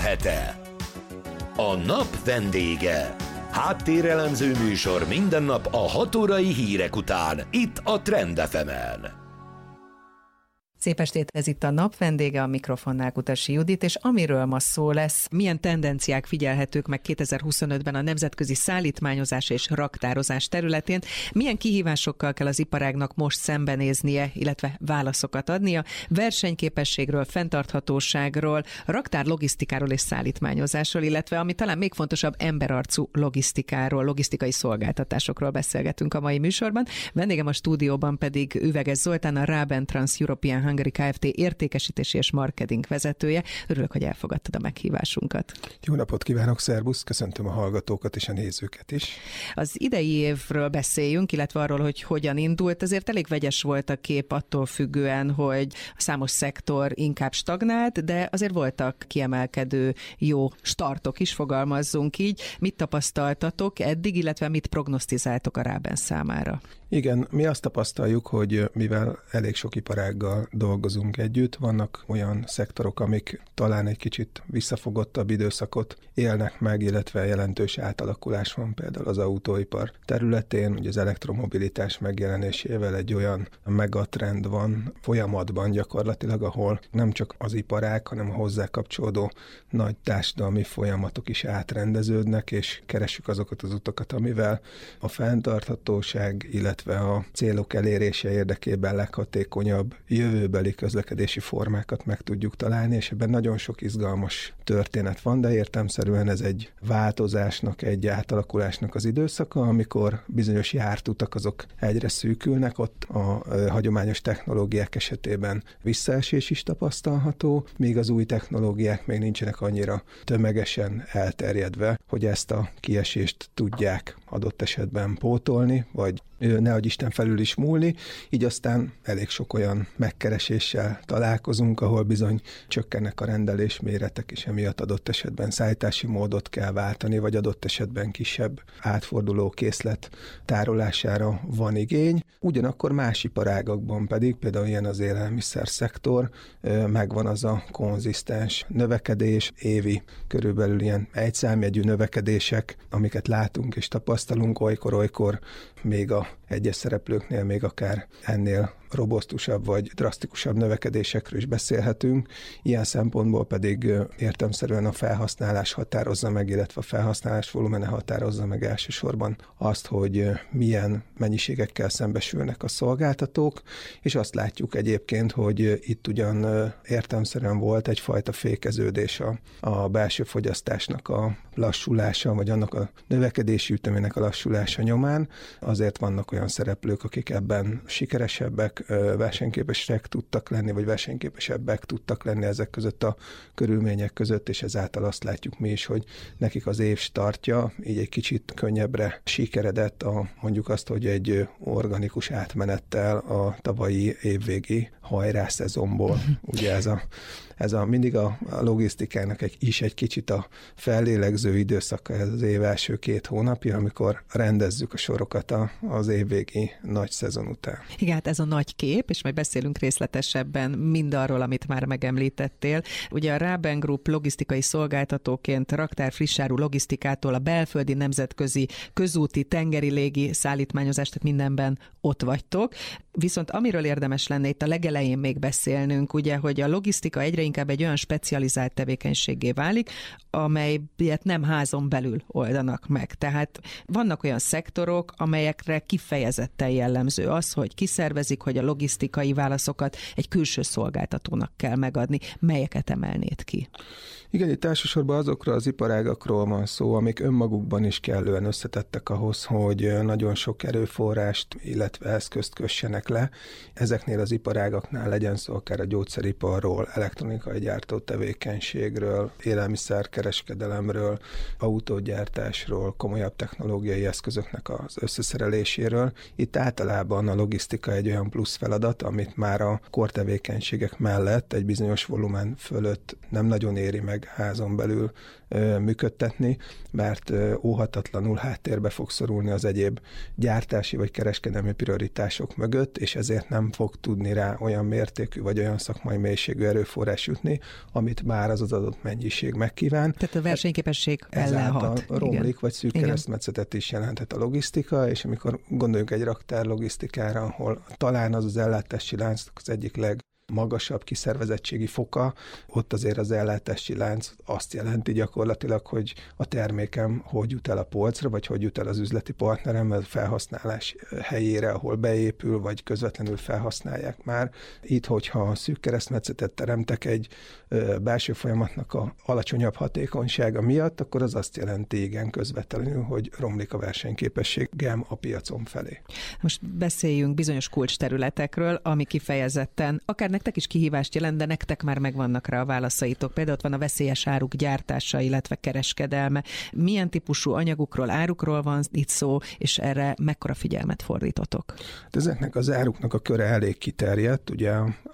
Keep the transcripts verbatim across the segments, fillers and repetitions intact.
hete. A nap vendége. Háttérelemző műsor minden nap a hat órai hírek után, itt a Trend ef emen. Szép estét, ez itt a nap vendége, a mikrofonnál Kutasi Judit, és amiről ma szó lesz, milyen tendenciák figyelhetők meg kétezer-huszonötben a nemzetközi szállítmányozás és raktározás területén, milyen kihívásokkal kell az iparágnak most szembenéznie, illetve válaszokat adnia, versenyképességről, fenntarthatóságról, raktár logisztikáról és szállítmányozásról, illetve ami talán még fontosabb, emberarcú logisztikáról, logisztikai szolgáltatásokról beszélgetünk a mai műsorban. Vendégem a stúdióban pedig Üveges Zoltán, a Raben Trans European Hungary Kft. Értékesítési és marketing vezetője. Örülök, hogy elfogadtad a meghívásunkat. Jó napot kívánok, szervusz, köszöntöm a hallgatókat és a nézőket is. Az idei évről beszéljünk, illetve arról, hogy hogyan indult. Azért elég vegyes volt a kép attól függően, hogy a számos szektor inkább stagnált, de azért voltak kiemelkedő jó startok is, fogalmazzunk így. Mit tapasztaltatok eddig, illetve mit prognosztizáltok a Raben számára? Igen, mi azt tapasztaljuk, hogy mivel elég sok iparággal dolgozunk együtt, vannak olyan szektorok, amik talán egy kicsit visszafogottabb időszakot élnek meg, illetve jelentős átalakulás van például az autóipar területén, ugye az elektromobilitás megjelenésével egy olyan megatrend van folyamatban gyakorlatilag, ahol nem csak az iparág, hanem a hozzá kapcsolódó nagy társadalmi folyamatok is átrendeződnek, és keressük azokat az utakat, amivel a fenntarthatóság, illetve a célok elérése érdekében leghatékonyabb jövőbeli közlekedési formákat meg tudjuk találni, és ebben nagyon sok izgalmas történet van, de értelemszerűen ez egy változásnak, egy átalakulásnak az időszaka, amikor bizonyos jártutak azok egyre szűkülnek, ott a hagyományos technológiák esetében visszaesés is tapasztalható, míg az új technológiák még nincsenek annyira tömegesen elterjedve, hogy ezt a kiesést tudják adott esetben pótolni, vagy nehogy Isten felül is múlni, így aztán elég sok olyan megkereséssel találkozunk, ahol bizony csökkennek a rendelés méretek, és emiatt adott esetben szállítási módot kell váltani, vagy adott esetben kisebb átforduló készlet tárolására van igény. Ugyanakkor más iparágakban pedig, például ilyen az élelmiszer szektor, megvan az a konzisztens növekedés, évi körülbelül ilyen egyszámjegyű növekedések, amiket látunk és tapasztalunk, olykor-olykor még a egyes szereplőknél még akár ennél robosztusabb vagy drasztikusabb növekedésekről is beszélhetünk. Ilyen szempontból pedig értelemszerűen a felhasználás határozza meg, illetve a felhasználás volumene határozza meg elsősorban azt, hogy milyen mennyiségekkel szembesülnek a szolgáltatók, és azt látjuk egyébként, hogy itt ugyan értelemszerűen volt egyfajta fékeződés a, a belső fogyasztásnak a lassulása, vagy annak a növekedési ütemének a lassulása nyomán. Azért vannak olyan szereplők, akik ebben sikeresebbek, versenyképesek tudtak lenni, vagy versenyképesebbek tudtak lenni ezek között a körülmények között, és ezáltal azt látjuk mi is, hogy nekik az év startja így egy kicsit könnyebbre sikeredett, a, mondjuk azt, hogy egy organikus átmenettel a tavalyi évvégi hajrá szezonból. Ugye ez a Ez a, mindig a, a logisztikának egy, is egy kicsit a fellélegző időszaka, ez az év első két hónapja, amikor rendezzük a sorokat a, az évvégi nagy szezon után. Igen, hát ez a nagy kép, és majd beszélünk részletesebben mindarról, amit már megemlítettél. Ugye a Raben Group logisztikai szolgáltatóként raktár frissáru logisztikától a belföldi, nemzetközi, közúti, tengeri, légi szállítmányozást, tehát mindenben ott vagytok. Viszont amiről érdemes lenne itt a legelején még beszélnünk, ugye, hogy a logisztika egyre inkább egy olyan specializált tevékenységgé válik, amelyet nem házon belül oldanak meg. Tehát vannak olyan szektorok, amelyekre kifejezetten jellemző az, hogy kiszervezik, hogy a logisztikai válaszokat egy külső szolgáltatónak kell megadni. Melyeket emelnéd ki? Igen, itt elsősorban azokra az iparágakról van szó, amik önmagukban is kellően összetettek ahhoz, hogy nagyon sok erőforrást, illetve eszközt kössenek le. Ezeknél az iparágaknál legyen szó akár a gyógyszeriparról, elektronikai gyártó tevékenységről, élelmiszerkereskedelemről, autógyártásról, komolyabb technológiai eszközöknek az összeszereléséről. Itt általában a logisztika egy olyan plusz feladat, amit már a kortevékenységek mellett egy bizonyos volumen fölött nem nagyon éri meg házon belül ö, működtetni, mert ö, óhatatlanul háttérbe fog szorulni az egyéb gyártási vagy kereskedelmi prioritások mögött, és ezért nem fog tudni rá olyan olyan mértékű vagy olyan szakmai mélységű erőforrás jutni, amit már az az adott mennyiség megkíván. Tehát a versenyképesség ellen hat. romlik, igen. vagy szűk keresztmetszetet is jelenthet a logisztika, és amikor gondoljunk egy raktár logisztikára, ahol talán az az ellátási lánc az egyik leg magasabb kiszervezettségi foka, ott azért az ellátási lánc azt jelenti gyakorlatilag, hogy a termékem hogy jut el a polcra, vagy hogy jut el az üzleti partnerem, a felhasználás helyére, ahol beépül, vagy közvetlenül felhasználják már. Itt, hogyha szűk keresztmetszetet teremtek egy belső folyamatnak a alacsonyabb hatékonysága miatt, akkor az azt jelenti igen közvetlenül, hogy romlik a versenyképességem a piacon felé. Most beszéljünk bizonyos kulcsterületekről, ami kifejezetten akár nektek is kihívást jelent, de nektek már megvannak rá a válaszaitok. Például ott van a veszélyes áruk gyártása, illetve kereskedelme. Milyen típusú anyagokról, árukról van itt szó, és erre mekkora figyelmet fordítotok? Ezeknek az áruknak a köre elég kiterjedt. Ugye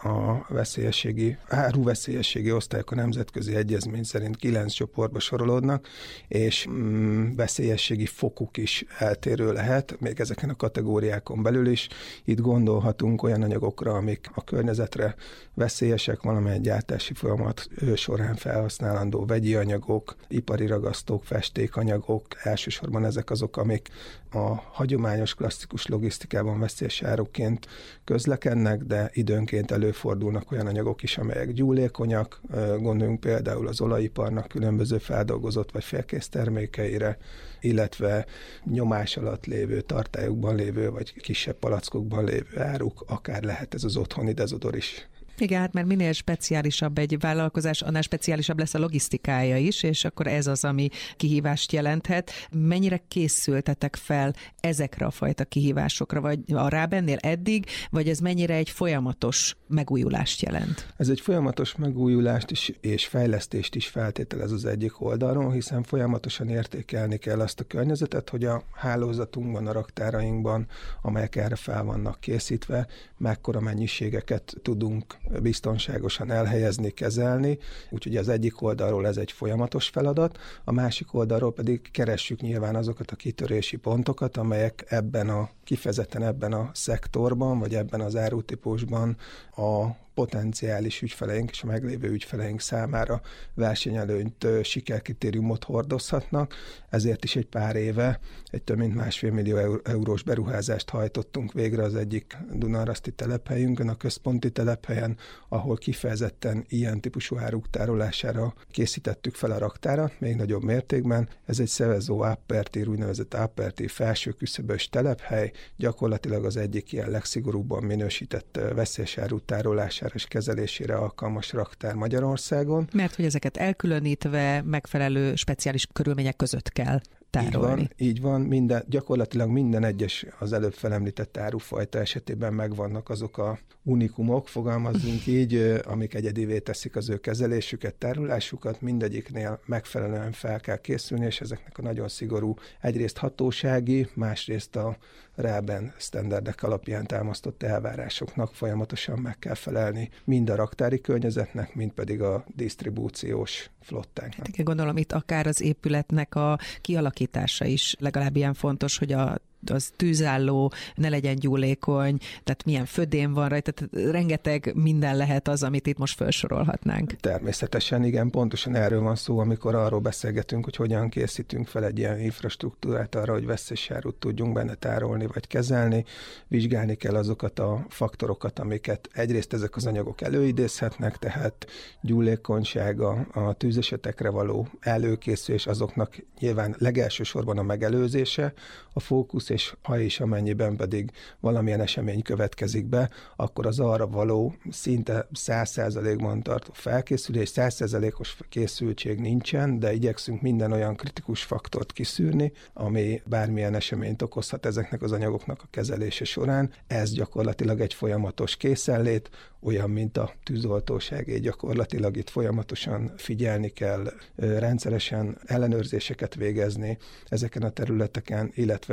a veszélyességi, áruveszélyességi osztályok a nemzetközi egyezmény szerint kilenc csoportba sorolódnak, és mm, veszélyességi fokuk is eltérő lehet, még ezeken a kategóriákon belül is. Itt gondolhatunk olyan anyagokra, amik a környezetre veszélyesek, valamely gyártási folyamat során felhasználandó vegyi anyagok, ipari ragasztók, festékanyagok, elsősorban ezek azok, amik a hagyományos, klasszikus logisztikában veszélyes árukként közlekednek, de időnként előfordulnak olyan anyagok is, amelyek gyúlékonyak, gondoljunk például az olajiparnak különböző feldolgozott vagy félkész termékeire, illetve nyomás alatt lévő, tartályokban lévő, vagy kisebb palackokban lévő áruk, akár lehet ez az otthoni dezodor is. Igen, hát mert minél speciálisabb egy vállalkozás, annál speciálisább lesz a logisztikája is, és akkor ez az, ami kihívást jelenthet. Mennyire készültetek fel ezekre a fajta kihívásokra, vagy a Rábennél eddig, vagy ez mennyire egy folyamatos megújulást jelent? Ez egy folyamatos megújulást is, és fejlesztést is feltételez az egyik oldalról, hiszen folyamatosan értékelni kell azt a környezetet, hogy a hálózatunkban, a raktárainkban, amelyek erre fel vannak készítve, mekkora mennyiségeket tudunk biztonságosan elhelyezni, kezelni. Úgyhogy az egyik oldalról ez egy folyamatos feladat, a másik oldalról pedig keressük nyilván azokat a kitörési pontokat, amelyek ebben a kifejezetten ebben a szektorban, vagy ebben az árutípusban a potenciális ügyfeleink és a meglévő ügyfeleink számára versenyelőnyt, sikerkritériumot hordozhatnak. Ezért is egy pár éve egy több mint másfél millió eurós beruházást hajtottunk végre az egyik dunaharaszti telephelyünkön, a központi telephelyen, ahol kifejezetten ilyen típusú áruk tárolására készítettük fel a raktárat, még nagyobb mértékben. Ez egy Seveso upper tier, úgynevezett upper tier felső küszöbös telephely, gyakorlatilag az egyik ilyen legszigorúbban minősített veszélyes áru tárolására és kezelésére alkalmas raktár Magyarországon. Mert hogy ezeket elkülönítve megfelelő speciális körülmények között kell tárolni. Így van, így van. Minden, gyakorlatilag minden egyes az előbb felemlített árufajta esetében megvannak azok a unikumok, fogalmazzunk így, amik egyedivé teszik az ő kezelésüket, tárolásukat, mindegyiknél megfelelően fel kell készülni, és ezeknek a nagyon szigorú egyrészt hatósági, másrészt a Ráben sztenderdek alapján támasztott elvárásoknak folyamatosan meg kell felelni mind a raktári környezetnek, mind pedig a disztribúciós flottánknak. Hát gondolom itt akár az épületnek a kialakítása is legalább ilyen fontos, hogy a az tűzálló, ne legyen gyúlékony, tehát milyen födém van rajta, tehát rengeteg minden lehet az, amit itt most felsorolhatnánk. Természetesen, igen, pontosan erről van szó, amikor arról beszélgetünk, hogy hogyan készítünk fel egy ilyen infrastruktúrát arra, hogy veszélyes árut tudjunk benne tárolni vagy kezelni. Vizsgálni kell azokat a faktorokat, amiket egyrészt ezek az anyagok előidézhetnek, tehát gyúlékonysága, a tűzesetekre való előkészülés, azoknak nyilván legelső sorban a megelőzése, a fókusz, és ha is amennyiben pedig valamilyen esemény következik be, akkor az arra való szinte száz százalékban tartó felkészülés, száz százalékos készültség nincsen, de igyekszünk minden olyan kritikus faktort kiszűrni, ami bármilyen eseményt okozhat ezeknek az anyagoknak a kezelése során. Ez gyakorlatilag egy folyamatos készenlét, olyan, mint a tűzoltóság, gyakorlatilag itt folyamatosan figyelni kell, rendszeresen ellenőrzéseket végezni ezeken a területeken, illetve ugyanígy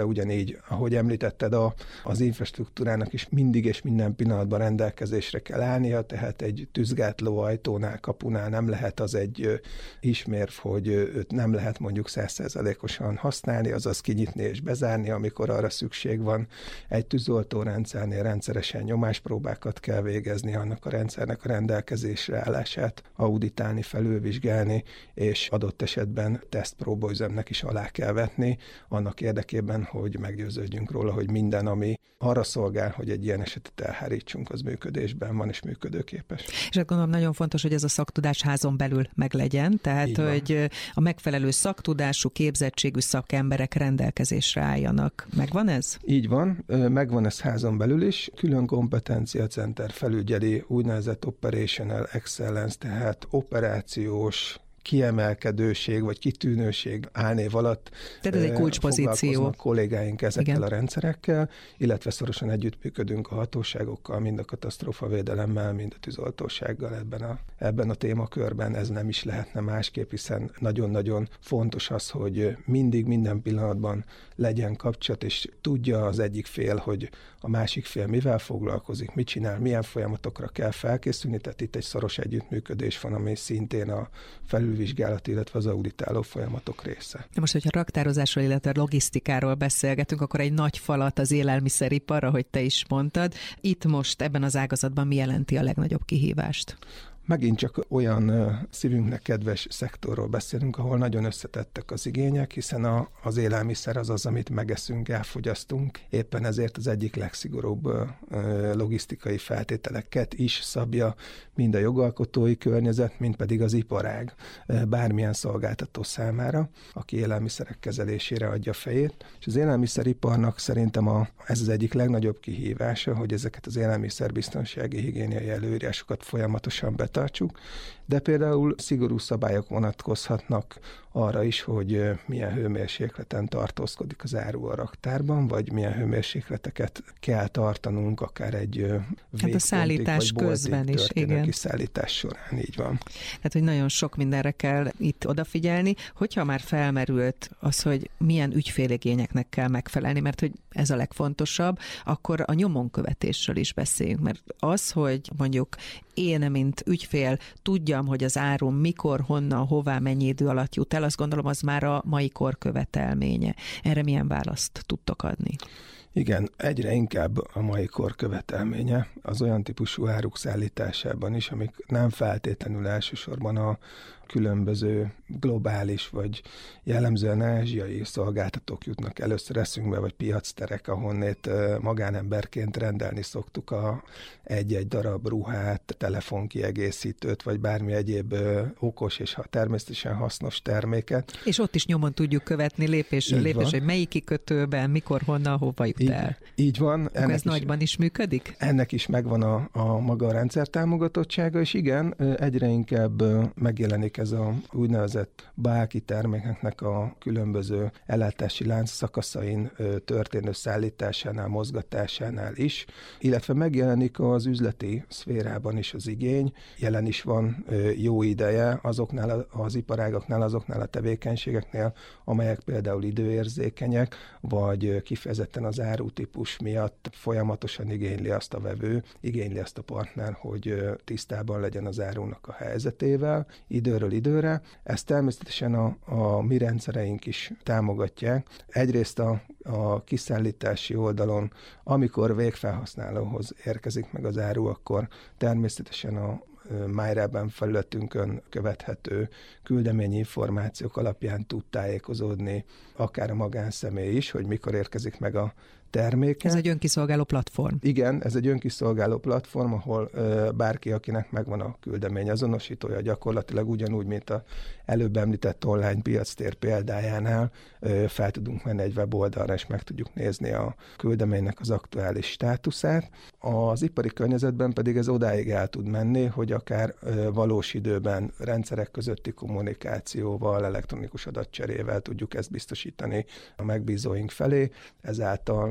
hogy ahogy említetted, a, az infrastruktúrának is mindig és minden pillanatban rendelkezésre kell állnia, tehát egy tűzgátló ajtónál, kapunál nem lehet az egy ismérv, hogy őt nem lehet mondjuk száz százalékosan használni, azaz kinyitni és bezárni, amikor arra szükség van. Egy tűzoltórendszernél rendszeresen nyomáspróbákat kell végezni, annak a rendszernek a rendelkezésre állását auditálni, felülvizsgálni, és adott esetben tesztpróbaüzemnek is alá kell vetni, annak érdekében, hogy meggyőződjünk róla, hogy minden, ami arra szolgál, hogy egy ilyen esetet elhárítsunk, az működésben van és működőképes. És hát gondolom nagyon fontos, hogy ez a szaktudás házon belül meglegyen, tehát hogy a megfelelő szaktudású, képzettségű szakemberek rendelkezésre álljanak. Megvan ez? Így van, megvan ez házon belül is. Külön kompetenciacenter felügyeli úgynevezett operational excellence, tehát operációs kiemelkedőség vagy kitűnőség álnév alatt tehát ez egy kulcspozíció. Kollégáink ezekkel Igen. a rendszerekkel, illetve szorosan együttműködünk a hatóságokkal, mind a katasztrófavédelemmel, mind a tűzoltósággal ebben a, ebben a témakörben. Ez nem is lehetne másképp, hiszen nagyon-nagyon fontos az, hogy mindig, minden pillanatban legyen kapcsolat, és tudja az egyik fél, hogy a másik fél mivel foglalkozik, mit csinál, milyen folyamatokra kell felkészülni, tehát itt egy szoros együttműködés van, ami szintén a felülvizsgálat, illetve az auditáló folyamatok része. De most, hogyha raktározásról, illetve logisztikáról beszélgetünk, akkor egy nagy falat az élelmiszeripar, ahogy te is mondtad. Itt most ebben az ágazatban mi jelenti a legnagyobb kihívást? Megint csak olyan szívünknek kedves szektorról beszélünk, ahol nagyon összetettek az igények, hiszen a, az élelmiszer az az, amit megeszünk, elfogyasztunk. Éppen ezért az egyik legszigorúbb logisztikai feltételeket is szabja mind a jogalkotói környezet, mind pedig az iparág bármilyen szolgáltató számára, aki élelmiszerek kezelésére adja fejét. És az élelmiszeriparnak szerintem a, ez az egyik legnagyobb kihívása, hogy ezeket az élelmiszerbiztonsági higiéniai előírásokat folyamatosan betartják, de például szigorú szabályok vonatkozhatnak arra is, hogy milyen hőmérsékleten tartózkodik az áru a raktárban, vagy milyen hőmérsékleteket kell tartanunk akár egy végpontig, hát a szállítás közben is, igen. kiszállítás során, így van. Tehát, hogy nagyon sok mindenre kell itt odafigyelni, hogyha már felmerült az, hogy milyen ügyféligényeknek kell megfelelni, mert hogy ez a legfontosabb, akkor a nyomonkövetésről is beszéljünk, mert az, hogy mondjuk én, mint ügyfél tudjam, hogy az árum mikor, honnan, hová, mennyi idő alatt jut el, azt gondolom, az már a mai kor követelménye. Erre milyen választ tudtok adni? Igen, egyre inkább a mai kor követelménye az olyan típusú áruk szállításában is, amik nem feltétlenül elsősorban a különböző globális vagy jellemzően ázsiai szolgáltatók jutnak először eszünkbe, vagy piacterek, ahonnét magánemberként rendelni szoktuk a egy-egy darab ruhát, telefonkiegészítőt, vagy bármi egyéb okos és természetesen hasznos terméket. És ott is nyomon tudjuk követni lépésről lépésre, hogy melyik kikötőben, mikor, honnan, hova jut így, el. Így van. Akkor ez is, nagyban is működik? Ennek is megvan a, a maga a rendszer támogatottsága, és igen, egyre inkább megjelenik ez a úgynevezett báki termékeknek a különböző ellátási lánc szakaszain történő szállításánál, mozgatásánál is, illetve megjelenik az üzleti szférában is az igény. Jelen is van jó ideje azoknál az iparágaknál, azoknál a tevékenységeknél, amelyek például időérzékenyek, vagy kifejezetten az árutípus miatt folyamatosan igényli azt a vevő, igényli azt a partner, hogy tisztában legyen az árunak a helyzetével, időről időre. Ezt természetesen a, a mi rendszereink is támogatják. Egyrészt a, a kiszállítási oldalon, amikor végfelhasználóhoz érkezik meg az áru, akkor természetesen a MyRaben felületünkön követhető küldeményi információk alapján tud tájékozódni akár a magánszemély is, hogy mikor érkezik meg a terméke. Ez egy önkiszolgáló platform. Igen, ez egy önkiszolgáló platform, ahol ö, bárki, akinek megvan a küldemény azonosítója, gyakorlatilag ugyanúgy, mint az előbb említett online piactér példájánál ö, fel tudunk menni egy weboldalra, és meg tudjuk nézni a küldeménynek az aktuális státuszát. Az ipari környezetben pedig ez odáig el tud menni, hogy akár ö, valós időben rendszerek közötti kommunikációval, elektronikus adatcserével tudjuk ezt biztosítani a megbízóink felé, ezáltal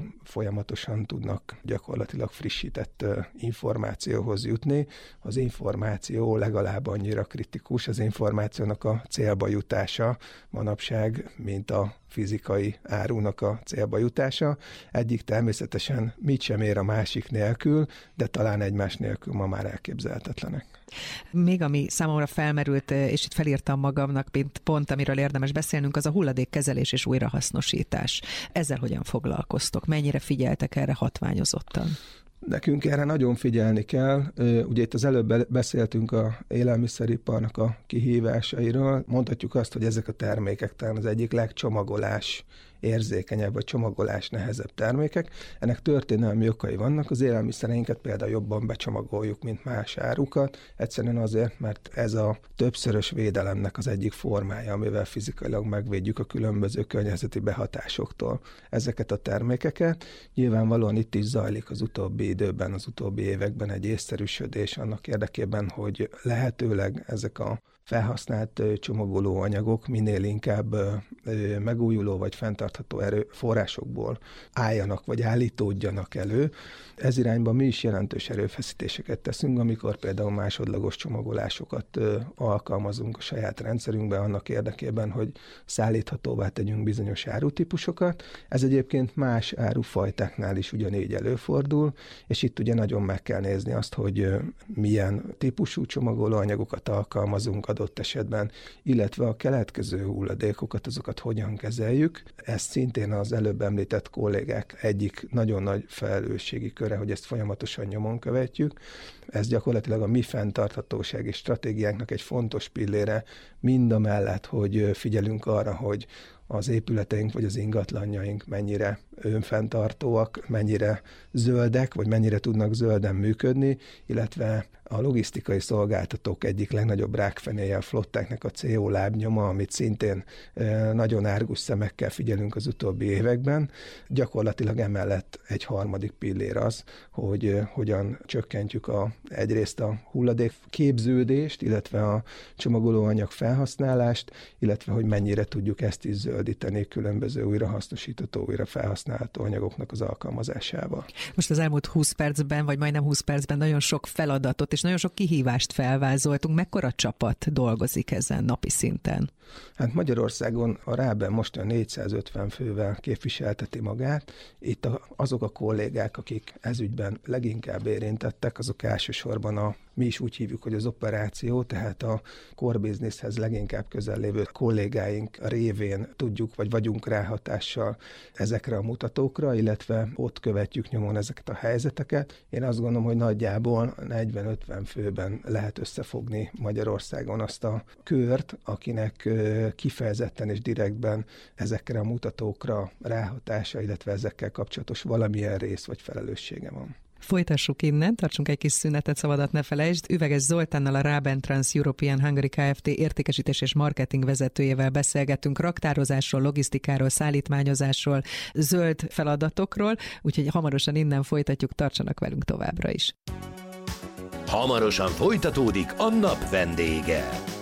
folyamatosan tudnak gyakorlatilag frissített információhoz jutni. Az információ legalább annyira kritikus, az információnak a célba jutása manapság, mint a fizikai árunak a célba jutása. Egyik természetesen mit sem ér a másik nélkül, de talán egymás nélkül ma már elképzelhetetlenek. Még ami számomra felmerült, és itt felírtam magamnak, mint pont, amiről érdemes beszélnünk, az a hulladékkezelés és újrahasznosítás. Ezzel hogyan foglalkoztok? Mennyire figyeltek erre hatványozottan? Nekünk erre nagyon figyelni kell. Ugye itt az előbb beszéltünk az élelmiszeriparnak a kihívásairól. Mondhatjuk azt, hogy ezek a termékek talán az egyik legcsomagolás érzékenyebb, vagy csomagolás nehezebb termékek. Ennek történelmi okai vannak. Az élelmiszereinket például jobban becsomagoljuk, mint más árukat. Egyszerűen azért, mert ez a többszörös védelemnek az egyik formája, amivel fizikailag megvédjük a különböző környezeti behatásoktól ezeket a termékeket. Nyilvánvalóan itt is zajlik az utóbbi időben, az utóbbi években egy észszerűsödés annak érdekében, hogy lehetőleg ezek a felhasznált csomagolóanyagok minél inkább megújuló vagy fenntartható erőforrásokból álljanak vagy állítódjanak elő. Ez irányban mi is jelentős erőfeszítéseket teszünk, amikor például másodlagos csomagolásokat alkalmazunk a saját rendszerünkben annak érdekében, hogy szállíthatóvá tegyünk bizonyos árutípusokat. Ez egyébként más árufajtáknál is ugyanígy előfordul, és itt ugye nagyon meg kell nézni azt, hogy milyen típusú csomagolóanyagokat alkalmazunk adott esetben, illetve a keletkező hulladékokat, azokat hogyan kezeljük. Ez szintén az előbb említett kollégák egyik nagyon nagy felelősségi köre, hogy ezt folyamatosan nyomon követjük. Ez gyakorlatilag a mi fenntarthatósági stratégiánknak egy fontos pillére, mind a mellett, hogy figyelünk arra, hogy az épületeink vagy az ingatlanjaink mennyire önfenntartóak, mennyire zöldek, vagy mennyire tudnak zölden működni, illetve a logisztikai szolgáltatók egyik legnagyobb rákfenéje a flottáknak a cé o lábnyoma, amit szintén nagyon árgus szemekkel figyelünk az utóbbi években. Gyakorlatilag emellett egy harmadik pillér az, hogy hogyan csökkentjük a, egyrészt a hulladék képződést, illetve a csomagolóanyag felhasználást, illetve hogy mennyire tudjuk ezt is zöldíteni különböző újrahasznosítható, újra felhasználható anyagoknak az alkalmazásával. Most az elmúlt húsz percben, vagy majdnem húsz percben nagyon sok feladatot és nagyon sok kihívást felvázoltunk. Mekkora csapat dolgozik ezen napi szinten? Hát Magyarországon a Ráben most a négyszázötven fővel képviselteti magát. Itt a, azok a kollégák, akik ezügyben leginkább érintettek, azok elsősorban a, mi is úgy hívjuk, hogy az operáció, tehát a core businesshez leginkább közel lévő kollégáink révén tudjuk, vagy vagyunk ráhatással ezekre a mutatókra, illetve ott követjük nyomon ezeket a helyzeteket. Én azt gondolom, hogy nagyjából negyven-ötven főben lehet összefogni Magyarországon azt a kört, akinek kifejezetten és direktben ezekre a mutatókra ráhatása, illetve ezekkel kapcsolatos valamilyen rész vagy felelőssége van. Folytassuk innen, tartsunk egy kis szünetet, szabadat ne felejtsd. Üveges Zoltánnal, a Raben Trans European Hungary Kft. Értékesítés és marketing vezetőjével beszélgetünk raktározásról, logisztikáról, szállítmányozásról, zöld feladatokról, úgyhogy hamarosan innen folytatjuk, tartsanak velünk továbbra is. Hamarosan folytatódik a nap vendége.